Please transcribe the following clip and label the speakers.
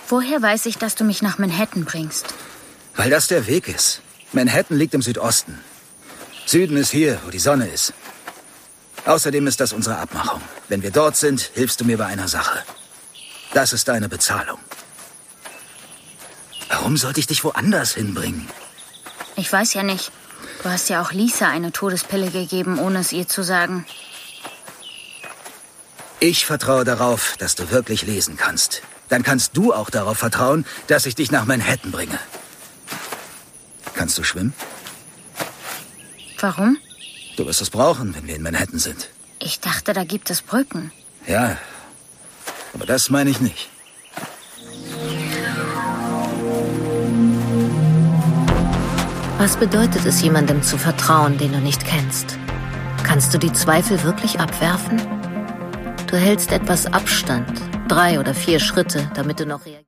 Speaker 1: Woher weiß ich, dass du mich nach Manhattan bringst?
Speaker 2: Weil das der Weg ist. Manhattan liegt im Südosten. Süden ist hier, wo die Sonne ist. Außerdem ist das unsere Abmachung. Wenn wir dort sind, hilfst du mir bei einer Sache. Das ist deine Bezahlung. Warum sollte ich dich woanders hinbringen?
Speaker 1: Ich weiß ja nicht. Du hast ja auch Lisa eine Todespille gegeben, ohne es ihr zu sagen.
Speaker 2: Ich vertraue darauf, dass du wirklich lesen kannst. Dann kannst du auch darauf vertrauen, dass ich dich nach Manhattan bringe. Kannst du schwimmen?
Speaker 1: Warum?
Speaker 2: Du wirst es brauchen, wenn wir in Manhattan sind.
Speaker 1: Ich dachte, da gibt es Brücken.
Speaker 2: Ja, aber das meine ich nicht.
Speaker 3: Was bedeutet es, jemandem zu vertrauen, den du nicht kennst? Kannst du die Zweifel wirklich abwerfen? Du hältst etwas Abstand, 3 oder 4 Schritte, damit du noch reagierst.